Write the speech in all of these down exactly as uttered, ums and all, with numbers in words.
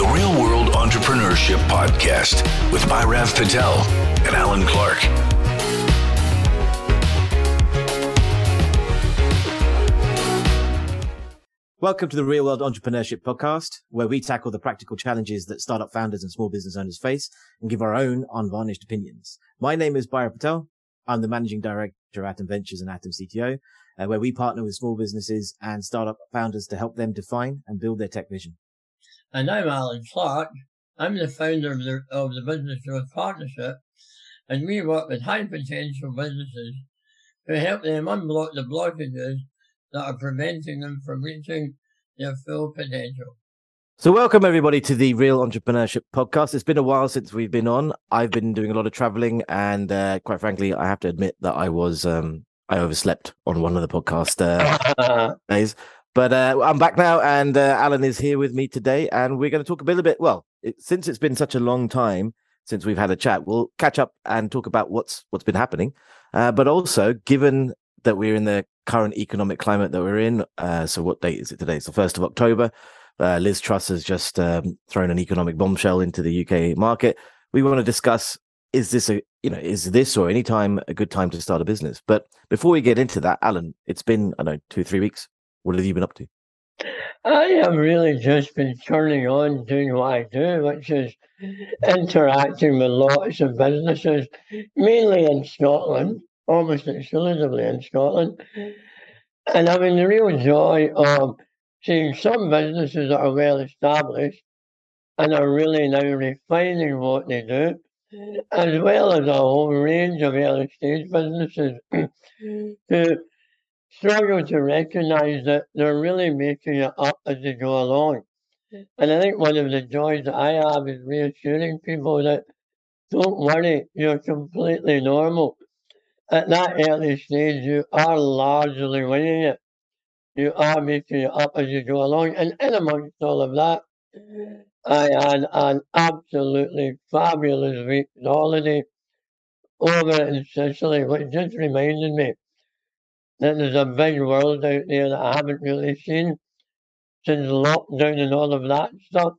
Real World Entrepreneurship Podcast with Bhairav Patel and Alan Clark. Welcome to the Real World Entrepreneurship Podcast, where we tackle the practical challenges that startup founders and small business owners face and give our own unvarnished opinions. My name is Bhairav Patel. I'm the Managing Director of Atom Ventures and Atom C T O, uh, where we partner with small businesses and startup founders to help them define and build their tech vision. And I'm Alan Clark. I'm the founder of the, of the Business Growth Partnership, and we work with high potential businesses to help them unblock the blockages that are preventing them from reaching their full potential. So welcome everybody to the Real Entrepreneurship Podcast. It's been a while since we've been on. I've been doing a lot of traveling, and uh, quite frankly, I have to admit that I was um, I overslept on one of the podcast uh, days. But uh, I'm back now, and uh, Alan is here with me today, and we're going to talk a little bit. Well, it, since it's been such a long time since we've had a chat, we'll catch up and talk about what's what's been happening. Uh, but also, given that we're in the current economic climate that we're in, uh, so what date is it today? It's the first of October. Uh, Liz Truss has just um, thrown an economic bombshell into the U K market. We want to discuss, is this a, you know, is this or any time a good time to start a business? But before we get into that, Alan, it's been, I don't know, two, three weeks. What have you been up to? I have really just been turning on doing what I do, which is interacting with lots of businesses, mainly in Scotland, almost exclusively in Scotland. And having the real joy of seeing some businesses that are well established and are really now refining what they do, as well as a whole range of early stage businesses who struggle to recognise that they're really making it up as they go along. And I think one of the joys that I have is reassuring people that don't worry, you're completely normal. At that early stage, you are largely winning it. You are making it up as you go along. And in amongst all of that, I had an absolutely fabulous week's holiday over in Sicily, which just reminded me that there's a big world out there that I haven't really seen since lockdown and all of that stuff.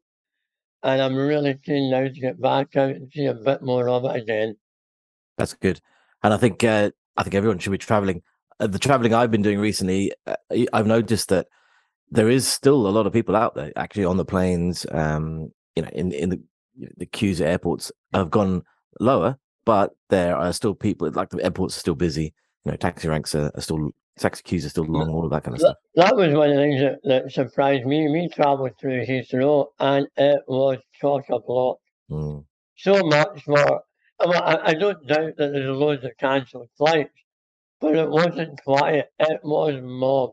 And I'm really keen now to get back out and see a bit more of it again. That's good. And I think uh, I think everyone should be traveling. Uh, the traveling I've been doing recently, uh, I've noticed that there is still a lot of people out there actually on the planes. Um, you know, in in the the queues at airports have gone lower, but there are still people. Like the airports are still busy. You know, taxi ranks are, are still taxi queues are still long. All of that kind of that, stuff. That was one of the things that, that surprised me. We travelled through Heathrow, and it was chock a block. Mm. So much more. I, I don't doubt that there's loads of cancelled flights, but it wasn't quiet. It was mobbed.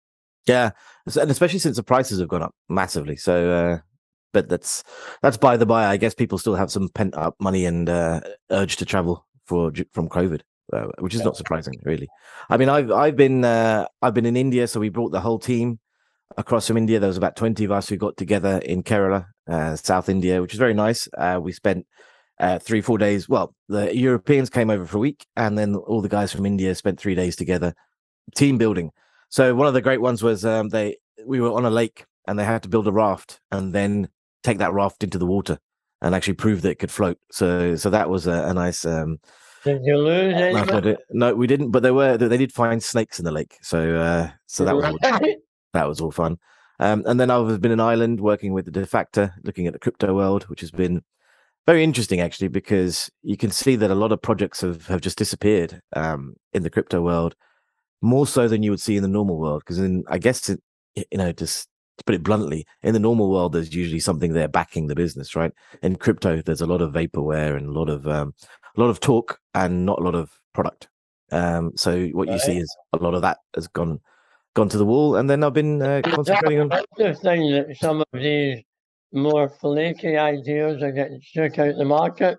Yeah, and especially since the prices have gone up massively. So, uh, but that's that's by the by. I guess people still have some pent up money and uh, urge to travel for from COVID, uh, which is not surprising, really. I mean, I've I've been uh, I've been in India, so we brought the whole team across from India. There was about twenty of us who got together in Kerala, uh, South India, which was very nice. Uh, we spent Uh, three, four days. Well, the Europeans came over for a week, and then all the guys from India spent three days together, team building. So one of the great ones was um, they we were on a lake, and they had to build a raft and then take that raft into the water and actually prove that it could float. So, so that was a, a nice. Um, did you lose anything? No, we didn't. But there were they did find snakes in the lake. So, uh, so that was all, that was all fun. Um, and then I've been in Ireland working with the Defactor, looking at the crypto world, which has been very interesting, actually, because you can see that a lot of projects have, have just disappeared um, in the crypto world, more so than you would see in the normal world. Because in, I guess, it, you know, just to put it bluntly, in the normal world, there's usually something there backing the business, right? In crypto, there's a lot of vaporware and a lot of um, a lot of talk and not a lot of product. Um, so what you see is a lot of that has gone gone to the wall. And then I've been uh, concentrating on. That's the thing, that some of these more flaky ideas are getting shook out the market,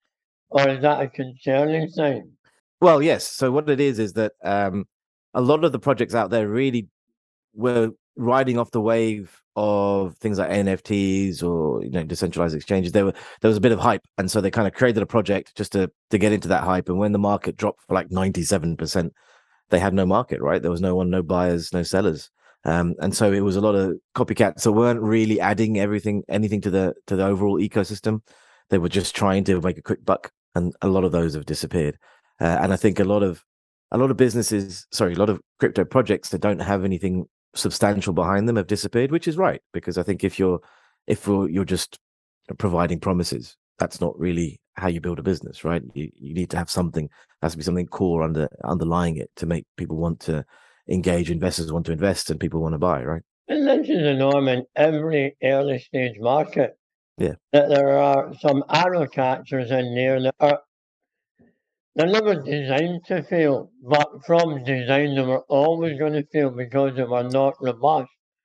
or is that a concerning thing? Well, yes. So what it is is that um, a lot of the projects out there really were riding off the wave of things like N F Ts or, you know, decentralized exchanges. There were there was a bit of hype, and so they kind of created a project just to to get into that hype. And when the market dropped for like ninety-seven percent, they had no market, right? There was no one, no buyers, no sellers. Um, and so it was a lot of copycats. So weren't really adding everything, anything to the to the overall ecosystem. They were just trying to make a quick buck, and a lot of those have disappeared. Uh, and I think a lot of a lot of businesses, sorry, a lot of crypto projects that don't have anything substantial behind them have disappeared, which is right, because I think if you're if you're, you're just providing promises, that's not really how you build a business, right? You you need to have something, has to be something core under underlying it to make people want to engage, investors want to invest, and people want to buy, right? And this is a norm in every early stage market. Yeah. That there are some arrow catchers in there that are they're never designed to fail, but from design they were always going to fail because they were not robust.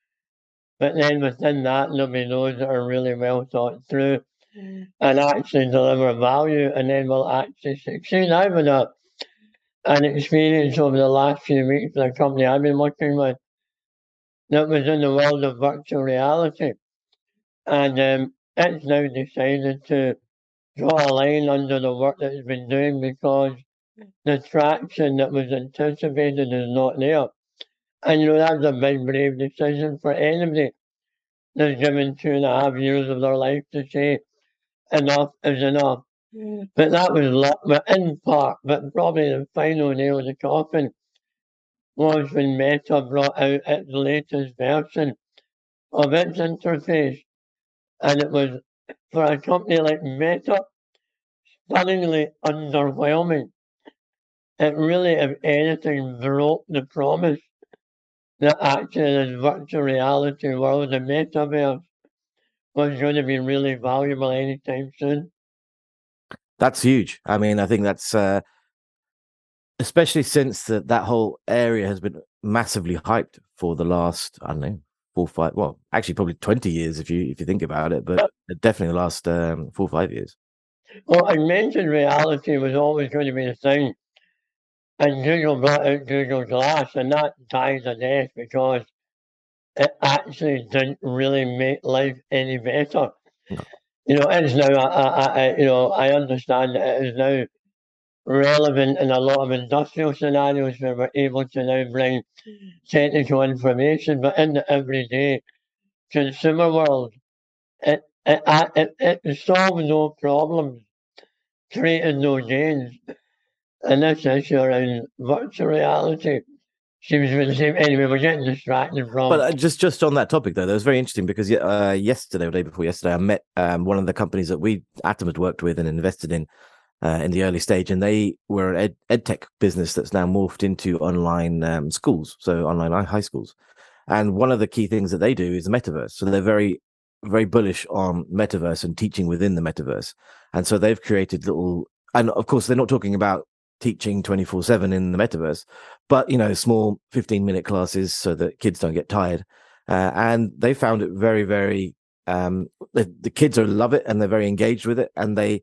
But then within that, there'll be those that are really well thought through and actually deliver value and then will actually succeed. I've had a, an experience over the last few weeks with a company I've been working with that was in the world of virtual reality. And um, it's now decided to draw a line under the work that it's been doing because the traction that was anticipated is not there. And you know, that's a big, brave decision for anybody that's given two and a half years of their life to say enough is enough. But that was luck, but in part, but probably the final nail in the coffin was when Meta brought out its latest version of its interface. And it was, for a company like Meta, stunningly underwhelming. It really, if anything, broke the promise that actually this virtual reality world, the metaverse, was going to be really valuable anytime soon. That's huge. I mean, I think that's uh, especially since the, that whole area has been massively hyped for the last, I don't know, four, five, well, actually probably twenty years if you if you think about it, but definitely the last um, four or five years. Well, augmented reality was always going to be the thing. And Google brought out Google Glass, and that died a death because it actually didn't really make life any better. No. You know, it's now, I, I, I, you know, I understand that it is now relevant in a lot of industrial scenarios where we're able to now bring technical information, but in the everyday consumer world, it, it, it, it, it solves no problems, creating no gains. And this issue around virtual reality seems to be the same. Anyway, we're getting distracted from. But uh, just just on that topic though, that was very interesting because uh, yesterday or the day before yesterday, I met um, one of the companies that we Atom had worked with and invested in uh, in the early stage, and they were an ed, ed tech business that's now morphed into online um, schools, so online high schools. And one of the key things that they do is the metaverse. So they're very very bullish on metaverse and teaching within the metaverse, and so they've created little. And of course, they're not talking about teaching twenty-four seven in the metaverse, but you know, small fifteen minute classes so that kids don't get tired. Uh, and they found it very, very, um, the, the kids are love it and they're very engaged with it. And they,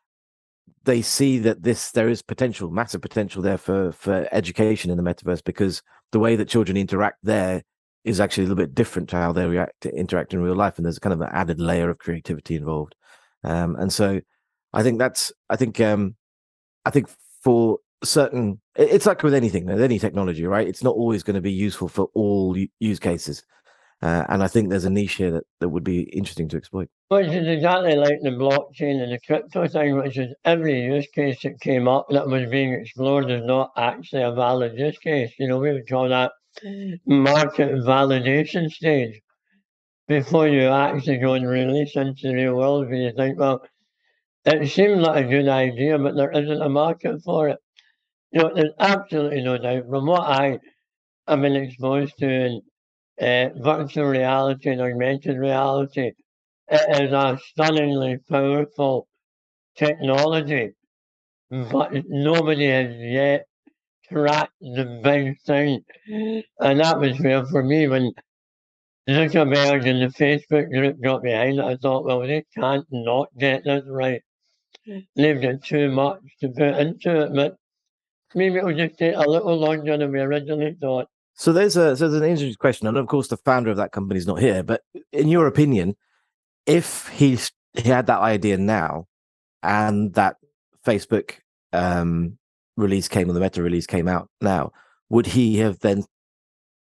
they see that this, there is potential, massive potential there for, for education in the metaverse, because the way that children interact there is actually a little bit different to how they react to interact in real life. And there's kind of an added layer of creativity involved. Um, and so I think that's, I think, um, I think for certain, it's like with anything, with any technology, right? It's not always going to be useful for all use cases. Uh, and I think there's a niche here that, that would be interesting to exploit. Which is exactly like the blockchain and the crypto thing, which is every use case that came up that was being explored is not actually a valid use case. You know, we would call that market validation stage before you actually go and release into the real world, where you think, well, it seemed like a good idea, but there isn't a market for it. You know, there's absolutely no doubt. From what I have been exposed to in uh, virtual reality and augmented reality, it is a stunningly powerful technology, but nobody has yet cracked the big thing. And that was where, for me, when Zuckerberg and the Facebook group got behind it, I thought, well, they can't not get this right. They've got too much to put into it, but maybe it'll just take a little longer than we originally thought. So there's a so there's an interesting question, and of course the founder of that company is not here. But in your opinion, if he he had that idea now, and that Facebook um, release came, or the Meta release came out now, would he have then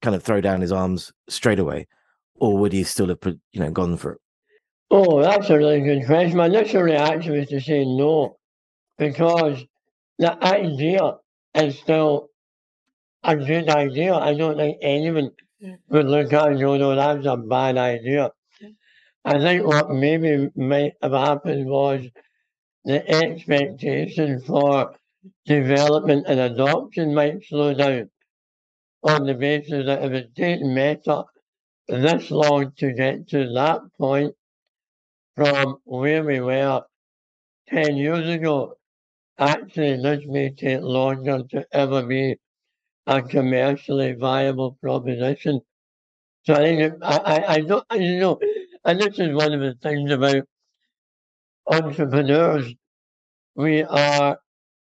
kind of throw down his arms straight away, or would he still have, you know, gone for it? Oh, that's a really good question. My initial reaction was to say no, because the idea is still a good idea. I don't think anyone would look at it and go, no, that's a bad idea. I think what maybe might have happened was the expectation for development and adoption might slow down on the basis that if it's taken Meta this long to get to that point from where we were ten years ago, actually this may take longer to ever be a commercially viable proposition. So I think it, I, I, I don't, you know, and this is one of the things about entrepreneurs. We are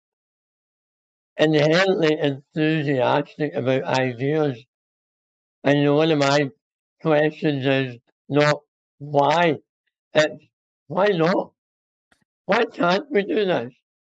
inherently enthusiastic about ideas. And you know, one of my questions is not why, it's why not? Why can't we do this?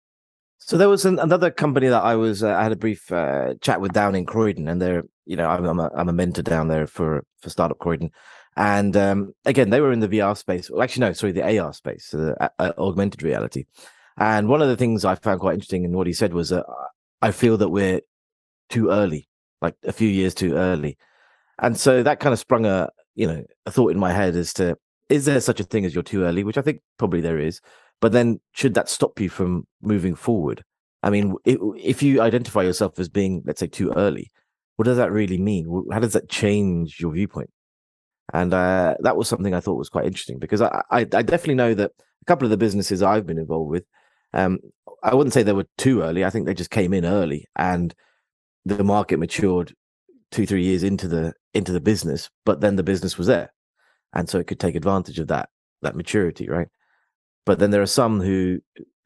So there was an, another company that I was, uh, I had a brief uh, chat with down in Croydon, and they're, you know, I'm, I'm, a, I'm a mentor down there for, for Startup Croydon. And um, again, they were in the V R space. Well, actually, no, sorry, the A R space, so the uh, augmented reality. And one of the things I found quite interesting in what he said was, uh, I feel that we're too early, like a few years too early. And so that kind of sprung a, you know, a thought in my head as to, is there such a thing as you're too early? Which I think probably there is. But then should that stop you from moving forward? I mean, if, if you identify yourself as being, let's say, too early, what does that really mean? How does that change your viewpoint? And uh, that was something I thought was quite interesting, because I, I, I definitely know that a couple of the businesses I've been involved with, um, I wouldn't say they were too early. I think they just came in early, and the market matured two, three years into the into the business, but then the business was there, and so it could take advantage of that that maturity, right? But then there are some who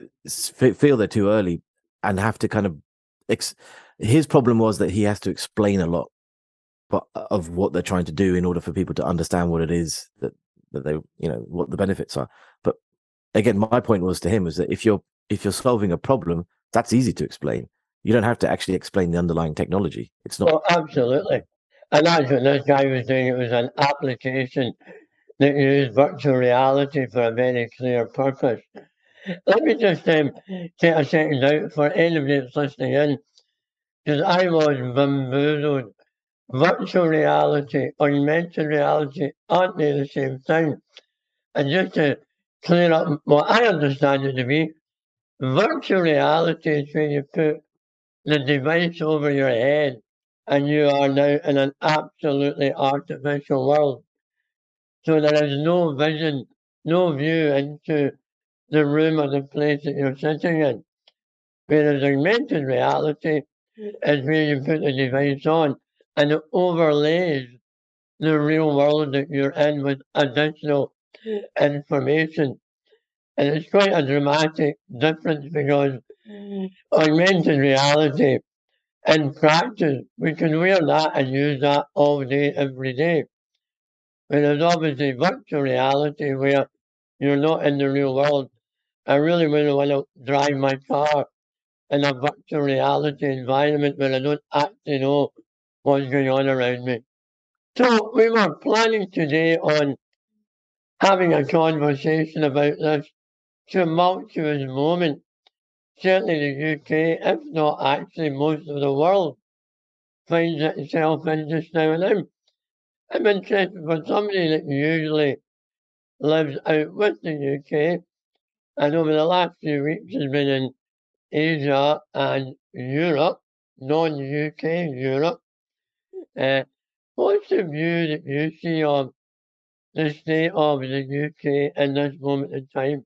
feel they're too early and have to kind of. Ex- His problem was that he has to explain a lot, but of what they're trying to do in order for people to understand what it is that that they, you know, what the benefits are. But again, my point was to him was that if you're if you're solving a problem, that's easy to explain. You don't have to actually explain the underlying technology. It's not. Oh, absolutely. And that's what this guy was doing. It was an application that used virtual reality for a very clear purpose. Let me just um, take a second out for anybody that's listening in, because I was bamboozled. Virtual reality, augmented reality aren't they the same thing? And just to clear up what I understand it to be, virtual reality is when you put the device over your head and you are now in an absolutely artificial world. So there is no vision, no view into the room or the place that you're sitting in. Whereas augmented reality is where you put the device on and it overlays the real world that you're in with additional information. And it's quite a dramatic difference, because augmented reality, in practice, we can wear that and use that all day, every day. Whereas obviously virtual reality, where you're not in the real world, I really wouldn't want to drive my car in a virtual reality environment where I don't actually know what's going on around me. So we were planning today on having a conversation about this tumultuous moment. Certainly the U K, if not actually most of the world, finds itself in just now. And I'm, I'm interested for somebody that usually lives out with the U K, and over the last few weeks has been in Asia and Europe, non-U K Europe. Uh, what's the view that you see of the state of the U K in this moment in time?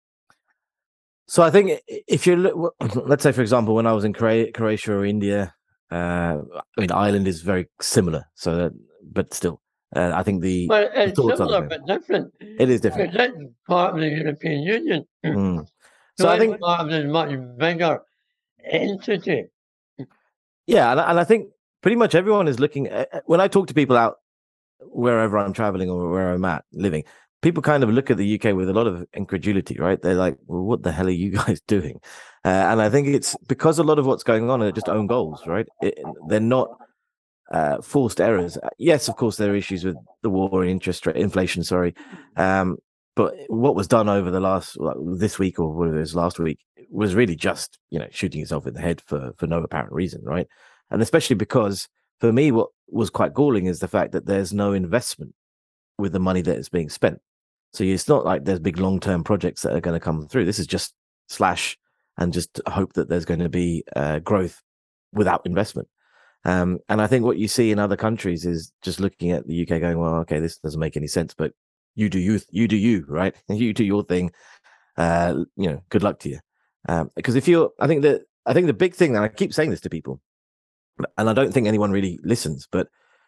So I think if you look, let's say, for example, when I was in Croatia or India, uh, I mean, Ireland is very similar. So, that, but still, uh, I think the Well, it's the similar but different. It is different. Because that's part of the European Union. Mm. So, So I it's think, part of this much bigger entity. yeah, and, and I think pretty much everyone is looking. At, when I talk to people out wherever I'm traveling or where I'm at living, people kind of look at the U K with a lot of incredulity, right? They're like, well, what the hell are you guys doing? Uh, and I think it's because a lot of what's going on are just own goals, right? It, they're not uh, forced errors. Yes, of course, there are issues with the war and interest rate inflation. Sorry, um, but what was done over the last like, this week or whatever it was last week was really just you know shooting yourself in the head for for no apparent reason, right? And especially because for me, what was quite galling is the fact that there's no investment with the money that is being spent. So it's not like there's big long term projects that are going to come through. This is just slash and just hope that there's going to be uh, growth without investment. Um, and I think what you see in other countries is just looking at the U K going, well, okay, this doesn't make any sense, but you do you, you do you, right? You do your thing. Uh, you know, good luck to you. Um, because if you're, I think that, I think the big thing, and I keep saying this to people, and I don't think anyone really listens, but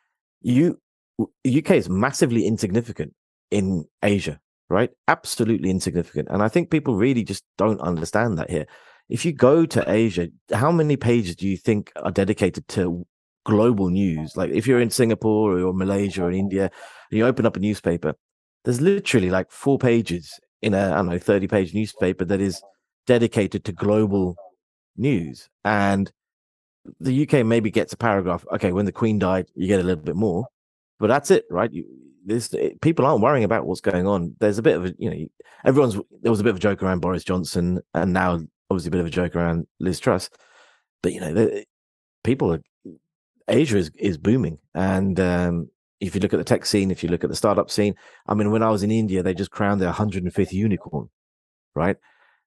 you, U K is massively insignificant in Asia, right? Absolutely insignificant. And I think people really just don't understand that here. If you go to Asia, how many pages do you think are dedicated to global news? Like if you're in Singapore or Malaysia or India, and you open up a newspaper, there's literally like four pages in a, I don't know, thirty page newspaper that is dedicated to global news. And the U K maybe gets a paragraph. Okay, when the Queen died, you get a little bit more, but that's it, right? You, this it, people aren't worrying about what's going on. There's a bit of a, you know, everyone's there was a bit of a joke around Boris Johnson, and now obviously a bit of a joke around Liz Truss. But you know, the, people are Asia is is booming, and um, if you look at the tech scene, if you look at the startup scene, I mean, when I was in India, they just crowned their one hundred fifth unicorn, right?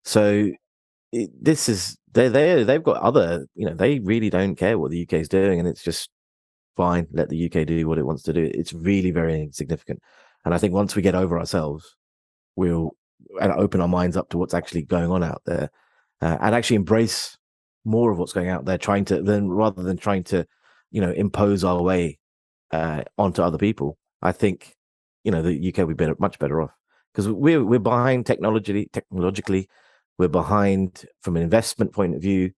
So it, this is they they they've got other, you know, they really don't care what the U K is doing, and it's just fine. Let the U K do what it wants to do. It's really very insignificant, and I think once we get over ourselves, we'll and open our minds up to what's actually going on out there, uh, and actually embrace more of what's going out there, trying to then rather than trying to, you know, impose our way uh, onto other people. I think, you know, the U K would be better, much better off because we're we're behind technologically. Technologically, we're behind from an investment point of view.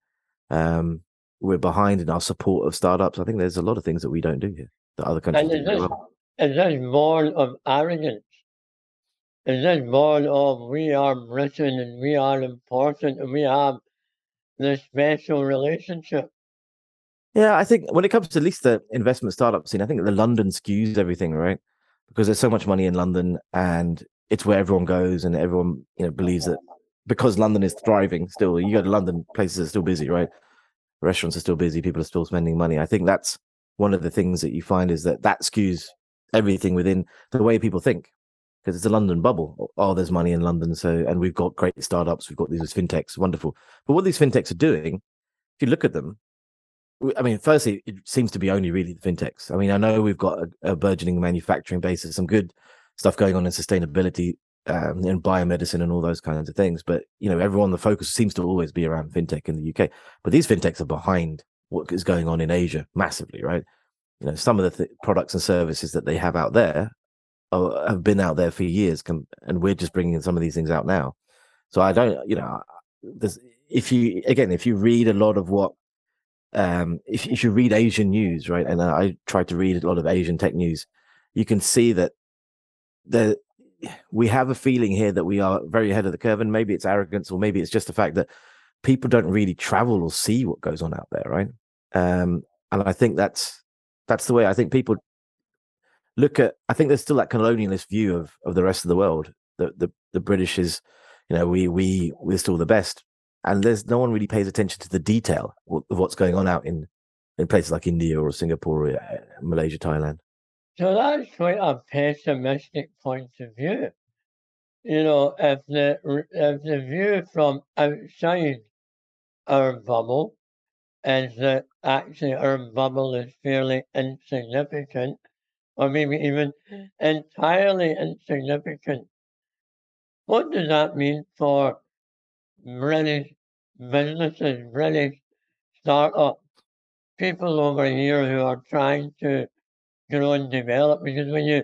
Um, we're behind in our support of startups. I think there's a lot of things that we don't do here that other countries And do is very this, well. is this born of arrogance? Is this born of we are Britain and we are important and we have this special relationship? Yeah, I think when it comes to at least the investment startup scene, I think the London skews everything, right? Because there's so much money in London and it's where everyone goes and everyone, you know, believes that because London is thriving still, you go to London, places are still busy, right? Restaurants are still busy, people are still spending money. I think that's one of the things that you find is that that skews everything within the way people think because it's a London bubble. Oh, there's money in London. So, and we've got great startups, we've got these fintechs, wonderful. But what these fintechs are doing, if you look at them, I mean, firstly, it seems to be only really the fintechs. I mean, I know we've got a, a burgeoning manufacturing base, some good stuff going on in sustainability um, and biomedicine and all those kinds of things. But you know, everyone, the focus seems to always be around fintech in the U K. But these fintechs are behind what is going on in Asia massively, right? You know, some of the th- products and services that they have out there are, have been out there for years, com- and we're just bringing some of these things out now. So I don't, you know, there's, if you again, if you read a lot of what um, if, if you read Asian news, right, and I try to read a lot of Asian tech news, you can see that the we have a feeling here that we are very ahead of the curve, and maybe it's arrogance, or maybe it's just the fact that people don't really travel or see what goes on out there, right? Um, and I think that's that's the way I think people look at. I think there's still that colonialist view of of the rest of the world. The the the British is, you know, we we we're still the best, and there's no one really pays attention to the detail of what's going on out in in places like India or Singapore, or uh, Malaysia, Thailand. So that's quite a pessimistic point of view. You know, if the if the view from outside our bubble is that actually our bubble is fairly insignificant, or maybe even entirely insignificant, what does that mean for British businesses, British startups, people over here who are trying to grow and develop? Because when you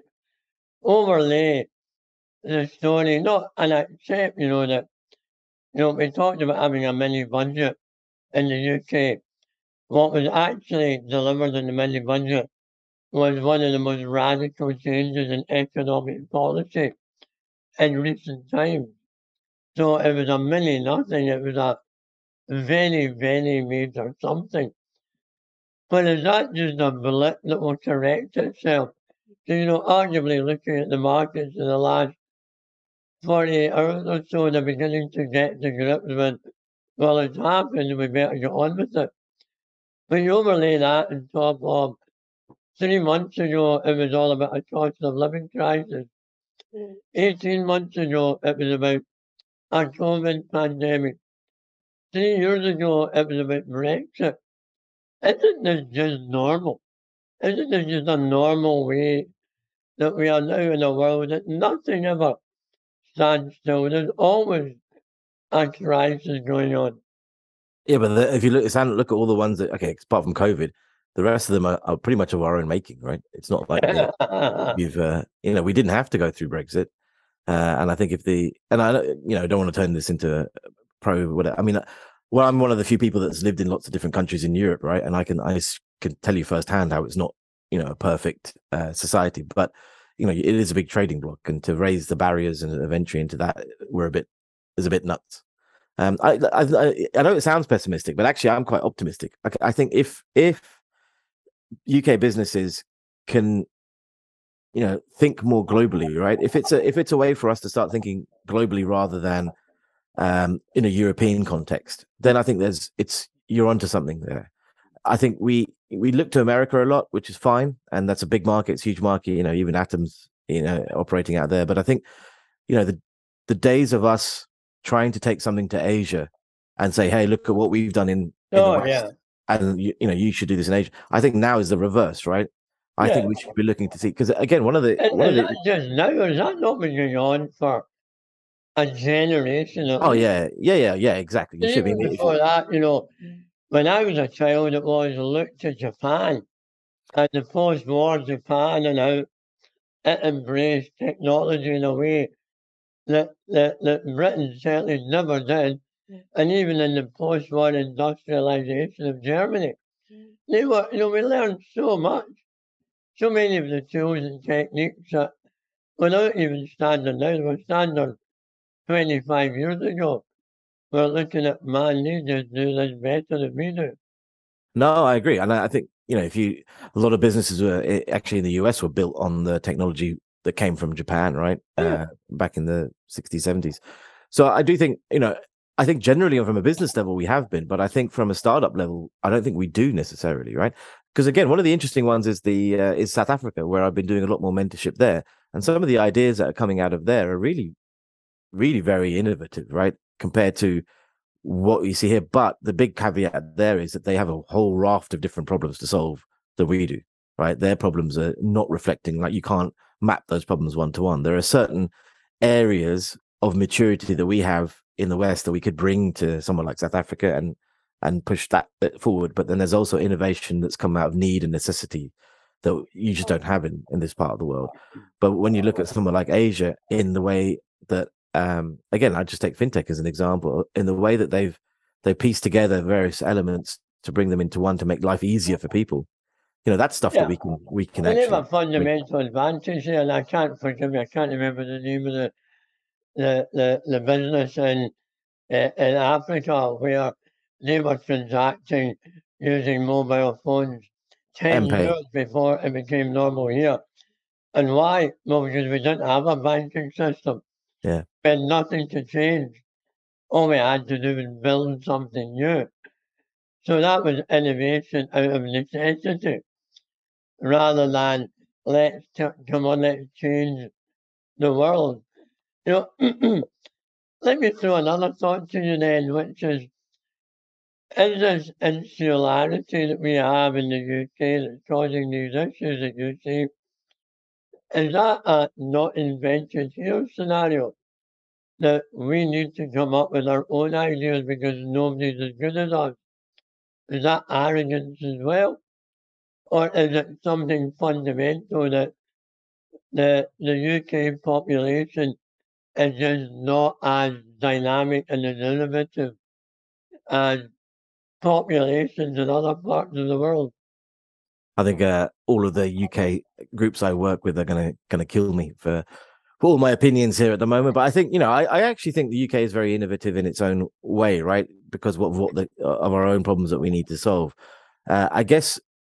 overlay the story, not and accept, you know, that you know, we talked about having a mini budget in the U K. What was actually delivered in the mini budget was one of the most radical changes in economic policy in recent times. So it was a mini nothing, it was a very, very major something. But is that just a blip that will correct itself? So, you know, arguably looking at the markets in the last forty-eight hours or so, they're beginning to get to grips with, well, it's happened, we better get on with it. But you overlay that on top of three months ago, it was all about a cost of living crisis. eighteen months ago, it was about a COVID pandemic. Three years ago, it was about Brexit. Isn't this just normal? Isn't this just a normal way that we are now in a world that nothing ever stands still? There's always a crisis going on. Yeah, but the, if you look, Sam, look at all the ones that okay, apart from COVID, the rest of them are, are pretty much of our own making, right? It's not like they, we've, uh, you know, we didn't have to go through Brexit, uh, and I think if the and I, you know, don't want to turn this into pro whatever. I mean, well, I'm one of the few people that's lived in lots of different countries in Europe, right? And I can I can tell you firsthand how it's not, you know, a perfect uh, society, but you know, it is a big trading block, and to raise the barriers and of entry into that, we're a bit is a bit nuts. Um, I, I I know it sounds pessimistic, but actually, I'm quite optimistic. I, I think if if U K businesses can, you know, think more globally, right? If it's a if it's a way for us to start thinking globally rather than um, in a European context, then I think there's it's you're onto something there. I think we we look to America a lot, which is fine, and that's a big market, it's a huge market. You know, even Atom's, you know, operating out there. But I think, you know, the the days of us trying to take something to Asia and say, hey, look at what we've done in, in Oh, the West, yeah. and you, you know, you should do this in Asia. I think now is the reverse, right? I Yeah. think we should be looking to see, because again, one of the And one of is the that just now, or has that not been going on for a generation at oh least? yeah, yeah, yeah, yeah, exactly. You And should be. even If before you, that, you know, when I was a child, it was look to Japan and the post-war Japan and how it embraced technology in a way that, that, that Britain certainly never did. And even in the post-war industrialization of Germany, they were, you know, we learned so much, so many of the tools and techniques that without even standard now, were standard twenty-five years ago. We're looking at, man, they just do this better than we do. no, I agree, and I, I think, you know, if you a lot of businesses were eh, actually in the U S were built on the technology that came from Japan, right? Yeah. Uh, back in the sixties, seventies. So I do think, you know, I think generally from a business level we have been, but I think from a startup level, I don't think we do necessarily, right? Because again, one of the interesting ones is the uh, is South Africa, where I've been doing a lot more mentorship there, and some of the ideas that are coming out of there are really, really very innovative, right? Compared to what you see here. But the big caveat there is that they have a whole raft of different problems to solve that we do, right? Their problems are not reflecting, like you can't map those problems one to one. There are certain areas of maturity that we have in the West that we could bring to someone like South Africa and and push that bit forward. But then there's also innovation that's come out of need and necessity that you just don't have in, in this part of the world. But when you look at someone like Asia, in the way that um, again, I just take fintech as an example, in the way that they've they pieced together various elements to bring them into one to make life easier for people. You know, that's stuff Yeah. that we can we can And they have actually a fundamental advantage there, and I can't forgive me, I can't remember the name of the the, the, the business in uh, in Africa where they were transacting using mobile phones ten M-Pay. years before it became normal here. And why? Well, because we didn't have a banking system. Yeah. We had nothing to change. All we had to do was build something new. So that was innovation out of necessity, rather than let's t- come on, let's change the world. You know, let me throw another thought to you then, which is, is this insularity that we have in the U K that's causing these issues that you see, is that a not invented here scenario? That we need to come up with our own ideas because nobody's as good as us? Is that arrogance as well? Or is it something fundamental that the, the U K population is just not as dynamic and as innovative as populations in other parts of the world? I think uh, all of the U K groups I work with are gonna gonna kill me for, for all my opinions here at the moment. But I think, you know, I, I actually think the U K is very innovative in its own way, right? Because of what the of our own problems that we need to solve. Uh, I guess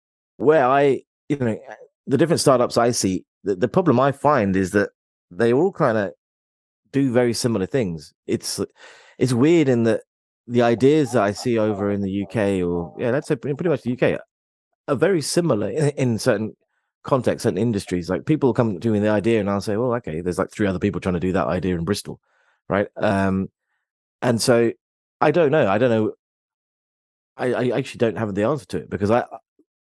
where I, you know, the different startups I see, the, the problem I find is that they all kind of do very similar things. It's it's weird in that the ideas that I see over in the U K, or yeah, let's say pretty much the U K, are very similar in, in certain contexts and industries. Like people come to me with the idea, and I'll say, well, okay, there's like three other people trying to do that idea in Bristol, right? Um, and so I don't know. I don't know. I, I actually don't have the answer to it, because I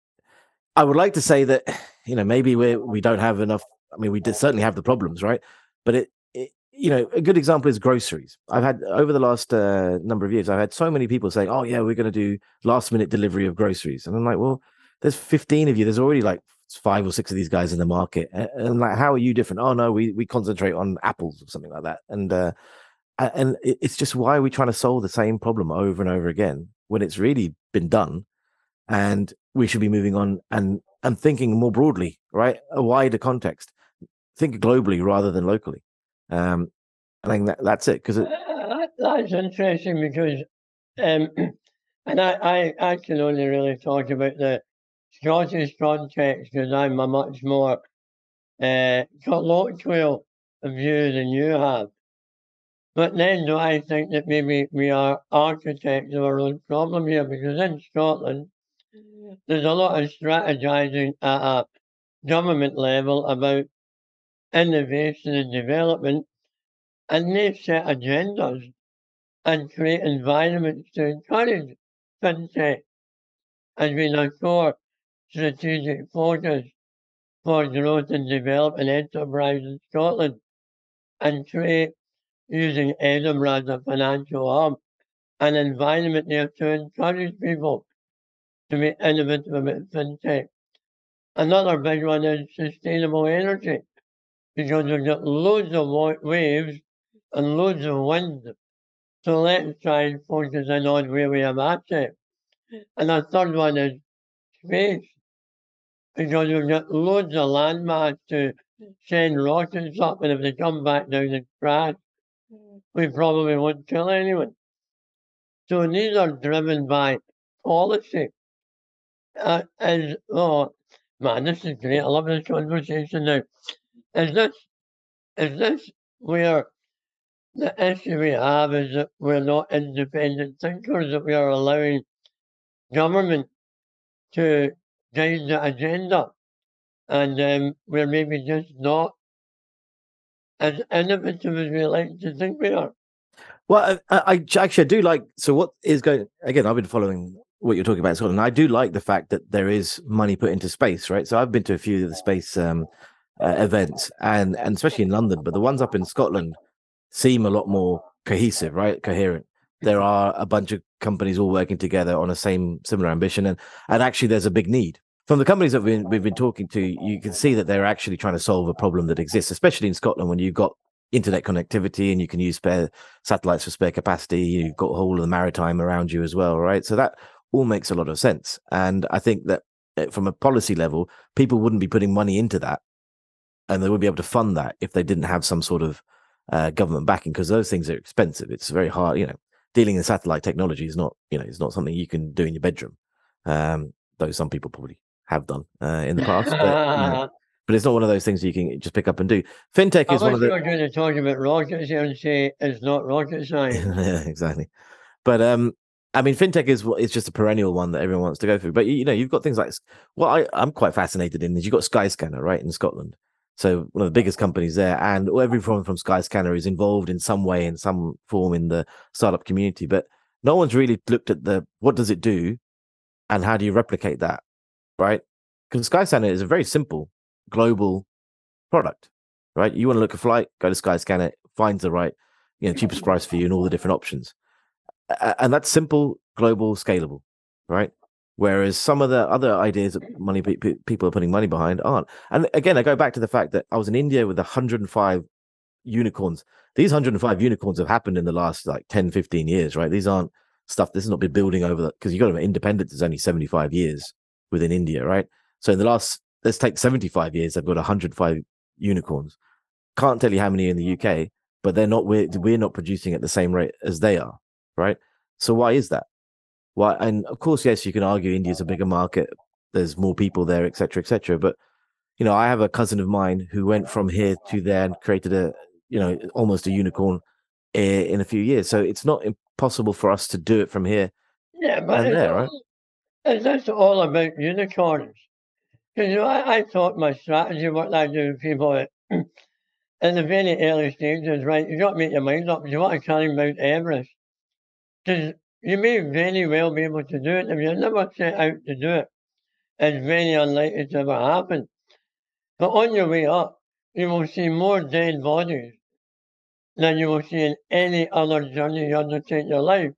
I would like to say that, you know, maybe we we don't have enough. I mean, we did certainly have the problems, right? But it, it you know, a good example is groceries. I've had over the last uh, number of years, I've had so many people saying, "Oh yeah, we're going to do last minute delivery of groceries," and I'm like, "Well, there's fifteen of you. There's already like five or six of these guys in the market, and, and like, how are you different?" "Oh no, we we concentrate on apples," or something like that, and uh, and it's just, why are we trying to solve the same problem over and over again when it's really been done? And we should be moving on and and thinking more broadly, right? A wider context. Think globally rather than locally. Um, I think that, that's it. Because it... uh, that's interesting, because, um, and I, I, I can only really talk about the Scottish context, because I'm a much more uh, colloquial view than you have. But then do I think that maybe we are architects of our own problem here? Because in Scotland, there's a lot of strategizing at a government level about innovation and development, and they've set agendas and create environments to encourage fintech as being a core strategic focus for growth and development enterprise in Scotland, and create, using Edinburgh as a financial hub, an environment there to encourage people to be innovative about fintech. Another big one is sustainable energy, because we've got loads of waves and loads of wind. So let's try and focus in on where we have assets. And the third one is space, because we've got loads of landmass to send rockets up, and if they come back down and crash, we probably won't kill anyone. So these are driven by policy. Uh, as, oh, man, this is great. I love this conversation now. Is this, is this where the issue we have is that we're not independent thinkers, that we are allowing government to guide the agenda, and um, we're maybe just not as innovative as we like to think we are? Well, I, I actually I do like. So what is going again? I've been following what you're talking about, Scotland. And I do like the fact that there is money put into space, right? So I've been to a few of the space um, uh, events, and and especially in London, but the ones up in Scotland seem a lot more cohesive, right? Coherent. There are a bunch of companies all working together on a same similar ambition, and and actually there's a big need. From the companies that we've, we've been talking to, you can see that they're actually trying to solve a problem that exists, especially in Scotland, when you've got internet connectivity and you can use spare satellites for spare capacity. You've got a whole of the maritime around you as well, right? So that all makes a lot of sense. And I think that from a policy level, people wouldn't be putting money into that, and they would be able to fund that if they didn't have some sort of uh, government backing, because those things are expensive. It's very hard, you know, dealing in satellite technology is not, you know, it's not something you can do in your bedroom. Um, though some people probably have done uh, in the past, but, you know, but it's not one of those things you can just pick up and do. Fintech I is one of the. You're going to talk about rockets here and say it's not rocket science. Yeah, exactly. But um, I mean, fintech is is just a perennial one that everyone wants to go through. But you know, you've got things like, what I, I'm quite fascinated in is you've got Skyscanner, right, in Scotland. So one of the biggest companies there, and everyone from Skyscanner is involved in some way, in some form, in the startup community. But no one's really looked at the what does it do, and how do you replicate that, right? Because Skyscanner is a very simple global product, right? You want to look at a flight, go to Skyscanner, it finds the right, you know, cheapest price for you and all the different options, and that's simple, global, scalable, right? Whereas some of the other ideas that money people are putting money behind aren't. And again, I go back to the fact that I was in India with one hundred five unicorns. These one hundred five unicorns have happened in the last like ten, fifteen years, right? These aren't stuff, this has not been building over that, because you got to, independence is only seventy-five years within India, right? So in the last, let's take seventy-five years, they've got one hundred five unicorns. Can't tell you how many in the U K, but they're not, we're, we're not producing at the same rate as they are, right? So why is that? Why? And of course, yes, you can argue India's a bigger market, there's more people there, et cetera, et cetera. But you know, I have a cousin of mine who went from here to there and created a, you know, almost a unicorn in, in a few years. So it's not impossible for us to do it from here Yeah, but and it's there, right? all, it's just all about unicorns. Because, you know, I, I thought my strategy, what I do with people at, in the very early stages, right, you got to make your mind up. You want to climb Mount Everest. Because you may very well be able to do it. If you never set out to do it, it's very unlikely to ever happen. But on your way up, you will see more dead bodies than you will see in any other journey you undertake in your life.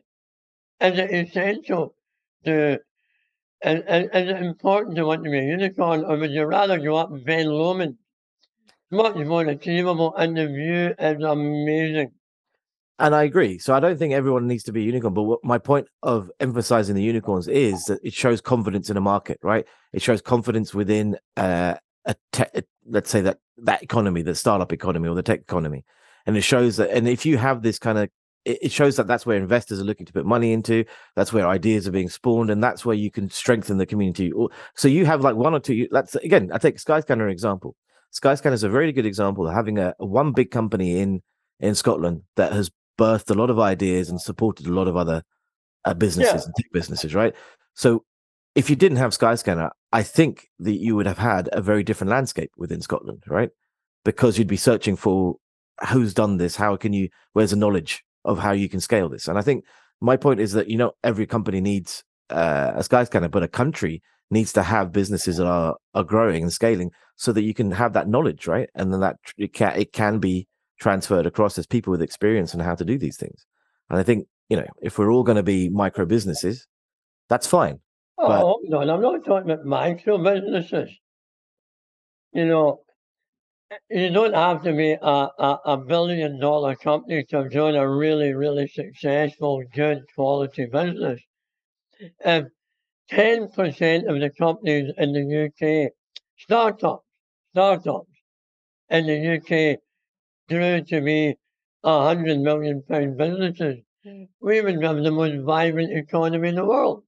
Is it essential to, is, is, is it important to want to be a unicorn, or would you rather go up Ben Lomond? Much more achievable, and the view is amazing. And I agree. So I don't think everyone needs to be a unicorn. But what my point of emphasizing the unicorns is that it shows confidence in a market, right? It shows confidence within uh, a te- let's say that that economy, the startup economy or the tech economy, and it shows that. And if you have this kind of, it, it shows that that's where investors are looking to put money into. That's where ideas are being spawned, and that's where you can strengthen the community. So you have like one or two. Let's again, I take Skyscanner example. Skyscanner is a very good example of having a, a one big company in in Scotland that has birthed a lot of ideas and supported a lot of other uh, businesses Yeah. and tech businesses, right? So if you didn't have Skyscanner, I think that you would have had a very different landscape within Scotland, right? Because you'd be searching for who's done this, how can you, where's the knowledge of how you can scale this? And I think my point is that, you know, every company needs uh, a Skyscanner, but a country needs to have businesses that are, are growing and scaling so that you can have that knowledge, right? And then that it can, it can be transferred across as people with experience on how to do these things. And I think, you know, if we're all going to be micro businesses, that's fine. Oh, but, no, I'm not talking about micro businesses. You know, you don't have to be a, a, a billion dollar company to join a really, really successful, good quality business. If ten percent of the companies in the U K, startups, startups in the U K grew to be a hundred million pound businesses, we would have the most vibrant economy in the world.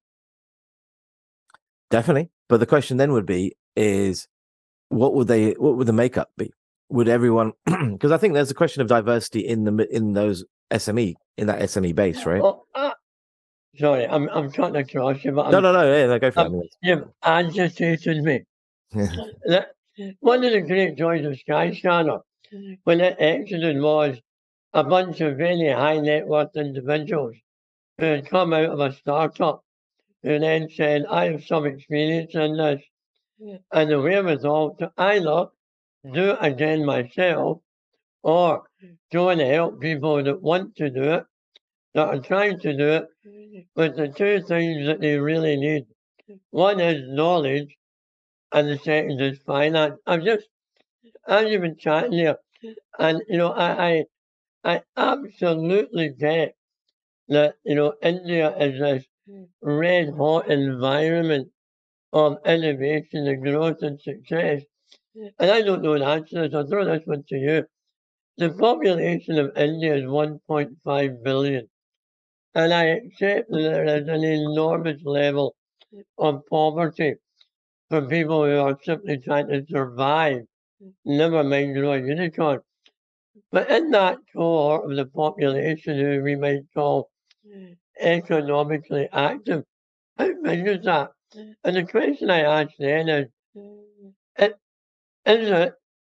Definitely. But the question then would be is what would they what would the makeup be? Would everyone because I think there's a question of diversity in the in those S M E in that S M E base, right? Oh, uh, sorry, I'm I'm trying to cross you, but I'm, no, no, no, yeah, no, go for um, it. I mean, you've agitated me. That, one of the great joys of Skyscanner when it exited was a bunch of very high net worth individuals who had come out of a startup who then said, I have some experience in this and the wherewithal to either do it again myself or go and help people that want to do it, that are trying to do it, with the two things that they really need. One is knowledge and the second is finance. I'm just, as you've been chatting here, and you know, I, I, I absolutely get that, you know, India is this red hot environment of innovation and growth and success. And I don't know the answer to this, I'll throw this one to you. The population of India is one point five billion. And I accept that there is an enormous level of poverty for people who are simply trying to survive, never mind grow a unicorn. But in that core of the population who we might call economically active, how big is that? And the question I ask then is, it, is it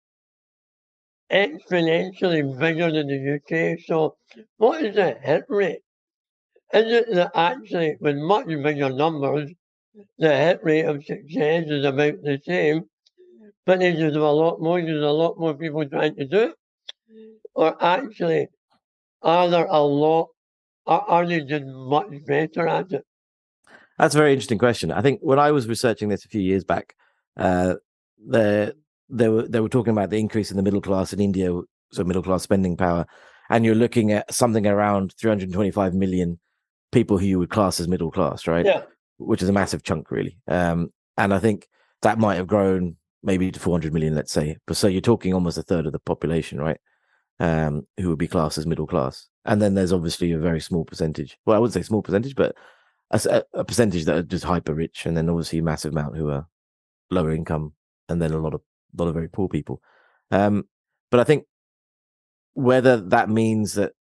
exponentially bigger than the U K? So what is the hit rate? Is it that actually with much bigger numbers, the hit rate of success is about the same, but there's just a lot more, there's a lot more people trying to do it? Or actually, are there a lot, are, are they just much better at it? That's a very interesting question. I think when I was researching this a few years back, uh, the they were they were talking about the increase in the middle class in India, so middle class spending power, and you're looking at something around three hundred twenty-five million people who you would class as middle class, right? Yeah. Which is a massive chunk, really. Um, and I think that might have grown maybe to four hundred million, let's say. But so you're talking almost a third of the population, right? Um, who would be classed as middle class. And then there's obviously a very small percentage. Well, I wouldn't say small percentage, but a, a percentage that are just hyper rich, and then obviously a massive amount who are lower income, and then a lot of a lot of very poor people. Um, but I think whether that means that,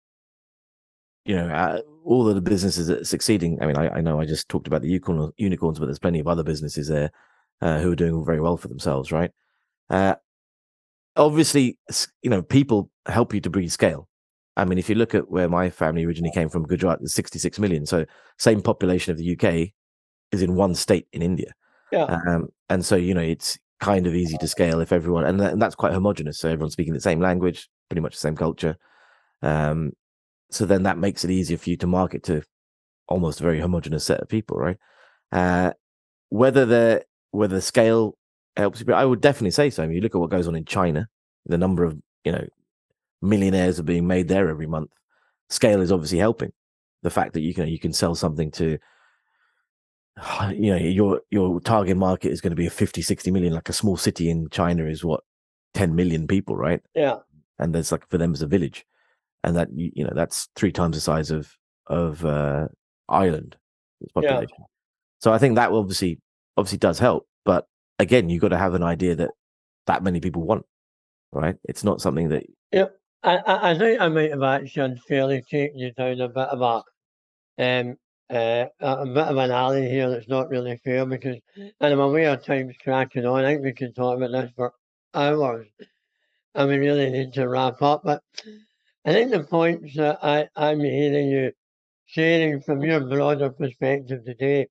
you know, uh, all of the businesses that are succeeding. I mean, I, I know I just talked about the unicorn, unicorns, but there's plenty of other businesses there uh, who are doing very well for themselves, right? Uh, obviously, you know, people help you to breed scale. I mean, if you look at where my family originally came from, Gujarat, there's sixty-six million. So same population of the U K is in one state in India. Yeah. Um, and so, you know, it's kind of easy to scale if everyone, and, that, and that's quite homogenous. So everyone's speaking the same language, pretty much the same culture. Um, so then that makes it easier for you to market to almost a very homogenous set of people, right? Uh, whether the whether the scale helps you, but I would definitely say so. I mean, you look at what goes on in China, the number of, you know, millionaires are being made there every month. Scale is obviously helping. The fact that you can you can sell something to, you know, your your target market is going to be a fifty, sixty million, like a small city in China is what, ten million people, right? Yeah. And there's like, for them as a village. And that, you know, that's three times the size of, of uh, Ireland population. Yeah. So I think that obviously, obviously does help. But again, you've got to have an idea that that many people want, right? It's not something that... Yep. I, I think I might have actually unfairly taken you down a bit of a, um, uh, a bit of an alley here that's not really fair, because, and I'm aware of time's cracking on. I think we can talk about this for hours, and we really need to wrap up. But I think the points that I, I'm hearing you sharing from your broader perspective today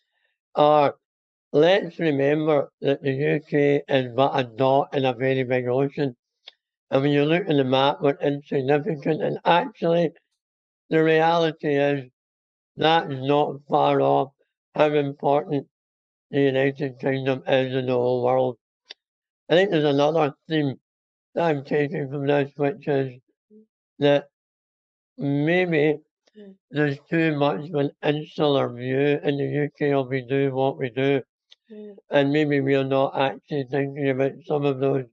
are, let's remember that the U K is but a dot in a very big ocean. And when you look at the map, we're insignificant. And actually, the reality is that is not far off how important the United Kingdom is in the whole world. I think there's another theme that I'm taking from this, which is that maybe there's too much of an insular view in the U K of we do what we do. And maybe we're not actually thinking about some of those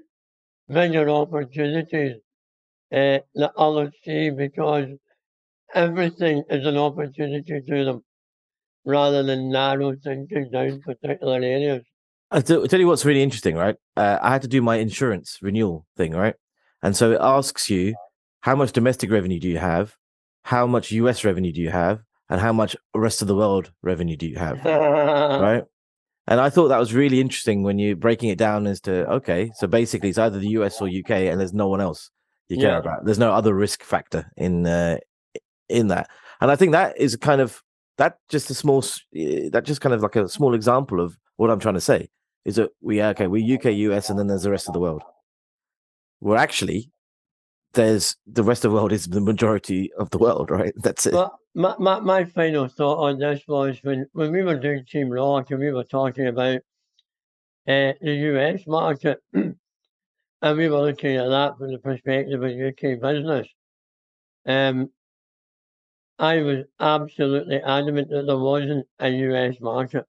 bigger opportunities uh, that others see, because everything is an opportunity to them, rather than narrow thinking down particular areas. I'll tell you what's really interesting, right? Uh, I had to do my insurance renewal thing, right? And so it asks you, how much domestic revenue do you have? How much U S revenue do you have? And how much rest of the world revenue do you have? Right? And I thought that was really interesting when you're breaking it down as to, okay, so basically it's either the U S or U K, and there's no one else you care yeah. about. There's no other risk factor in uh, in that. And I think that is kind of, that just a small, that just kind of like a small example of what I'm trying to say, is that we, okay, we're U K, U S, and then there's the rest of the world. Well, actually, there's the rest of the world is the majority of the world, right? That's it. Well, my, my, my final thought on this was when, when we were doing Team Rock and we were talking about uh, the U S market, and we were looking at that from the perspective of U K business. Um, I was absolutely adamant that there wasn't a U S market.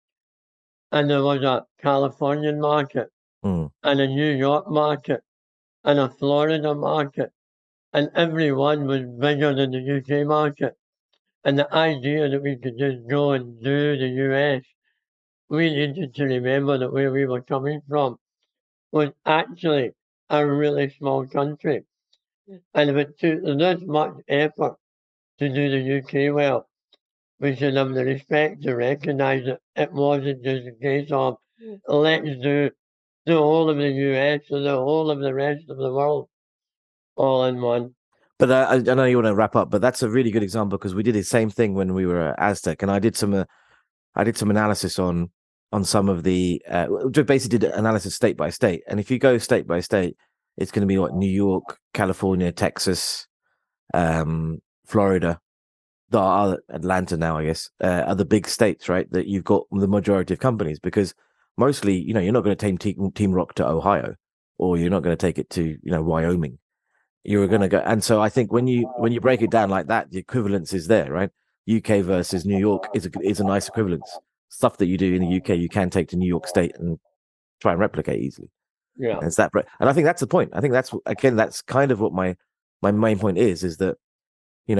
And there was a Californian market, mm. and a New York market, and a Florida market. And every one was bigger than the U K market. And the idea that we could just go and do the U S, we needed to remember that where we were coming from was actually a really small country. And if it took this much effort to do the U K well, we should have the respect to recognise that it wasn't just a case of, let's do the whole of the U S and the whole of the rest of the world all in one. But uh, I, I know you want to wrap up, but that's a really good example, because we did the same thing when we were at Aztec, and I did some, uh, I did some analysis on on some of the, uh, basically did analysis state by state, and if you go state by state, it's going to be what, New York, California, Texas, um, Florida, the are Atlanta now, I guess, uh, are the big states, right? That you've got the majority of companies, because mostly, you know, you're not going to take Team, Team Rock to Ohio, or you're not going to take it to, you know, Wyoming. You're going to go, and so I think when you when you break it down like that, the equivalence is there, right? U K versus New York is a is a nice equivalence. Stuff that you do in the U K, you can take to New York State and try and replicate easily. Yeah, and it's that, and I think that's the point. I think that's again, that's kind of what my my main point is, is that, you know,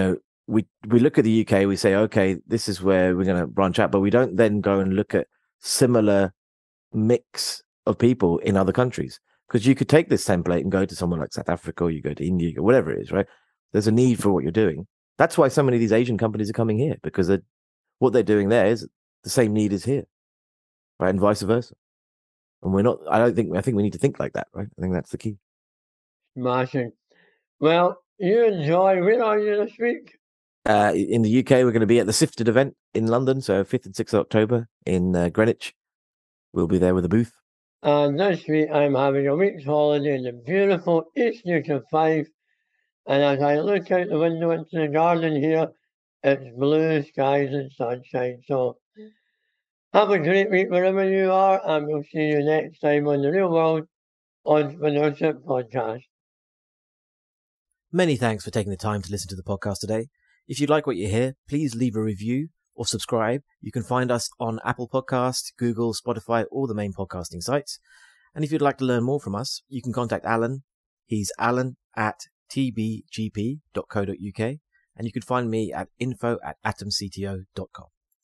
we we look at the U K, we say, okay, this is where we're going to branch out, but we don't then go and look at similar mix of people in other countries. Because you could take this template and go to someone like South Africa, or you go to India, or whatever it is, right? There's a need for what you're doing. That's why so many of these Asian companies are coming here, because they're, what they're doing there is the same need is here, right? And vice versa. And we're not, I don't think, I think we need to think like that, right? I think that's the key. Smashing. Well, you enjoy, where are you this week? Uh, in the U K, we're going to be at the Sifted event in London, so fifth and sixth of October in uh, Greenwich. We'll be there with a booth. And this week I'm having a week's holiday in the beautiful East Newton five. And as I look out the window into the garden here, it's blue skies and sunshine. So have a great week wherever you are, and we'll see you next time on the Real World Entrepreneurship Podcast. Many thanks for taking the time to listen to the podcast today. If you like what you hear, please leave a review or subscribe. You can find us on Apple Podcasts, Google, Spotify, all the main podcasting sites. And if you'd like to learn more from us, you can contact Alan. He's Alan at t b g p dot co dot u k. And you can find me at info at atom c t o dot com.